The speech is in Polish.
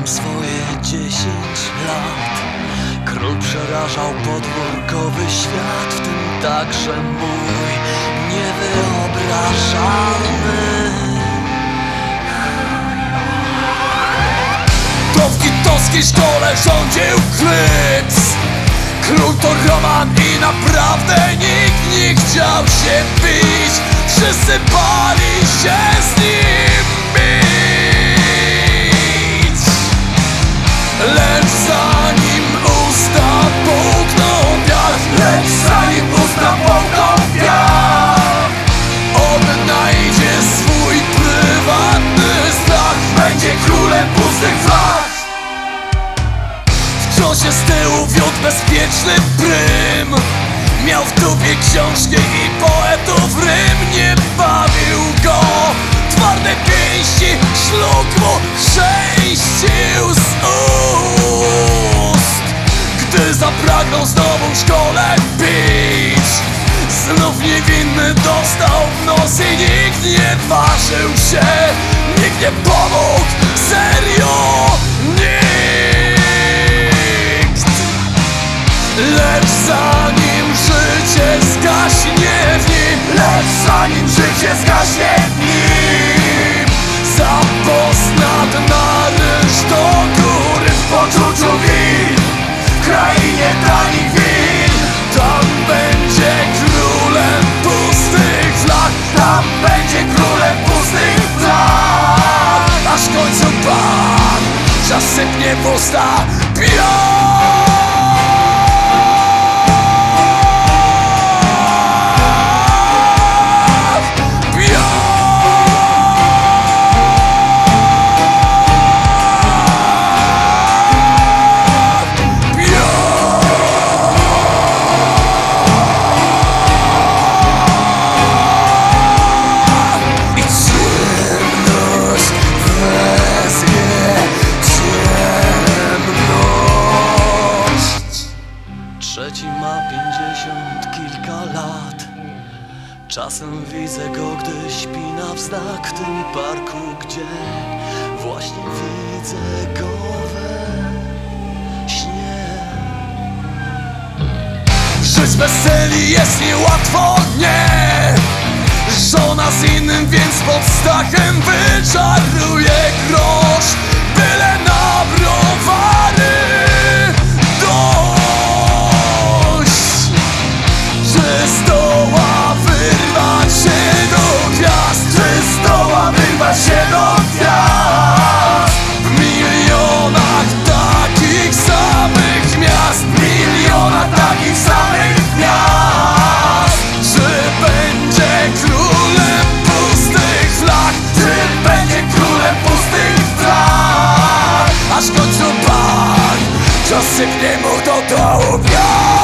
miałem swoje 10 lat, król przerażał podwórkowy świat, w tym także mój niewyobrażalny. To w kitowskiej szkole rządził Kryps. Król to Roman i naprawdę nikt nie chciał się bić. Wszyscy bali się z nim bić. Lecz zanim usta połkną wiatr, odnajdzie swój prywatny strach. Będzie królem pustych flag. Wciąż się z tyłu wiódł bezpieczny prym. Miał w dupie książki i poetów rym. Nie bawił go twarde pięści, szlug mu sześcił z ust. Gdy zapragnął znowu w szkole pić, znów niewinny dostał w nos i nikt nie ważył się. Nikt nie pomógł, serio nikt. Lecz zanim życie zgaśnie w nim, zapoznat na ryż do góry, w poczuciu win, w krainie tanich win. tam będzie królem pustych flag. Tam będzie królem pustych flag. Aż w końcu pan zasypnie w usta piach. Trzeci ma 50 kilka lat. Czasem widzę go, gdy śpi na wznak w tym parku, gdzie właśnie widzę go we śnie. Żyć bez celi jest niełatwo, nie. Żona z innym, więc pod stachem wyczaruje grosz, byle na browary. W milionach takich samych miast, czy będzie królem pustych flag? Aż w końcu pan zasypnie mu to do łbia.